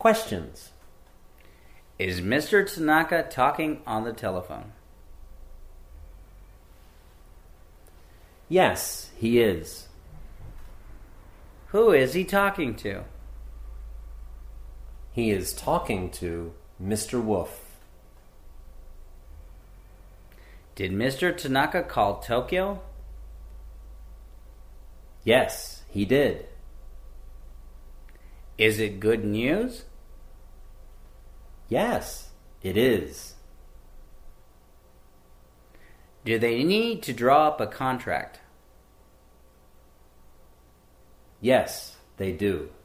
Questions. Is Mr. Tanaka talking on the telephone? Yes, he is. Who is he talking to? He is talking to Mr. Wolf. Did Mr. Tanaka call Tokyo? Yes, he did. Is it good news? Yes, it is. Do they need to draw up a contract? Yes, they do.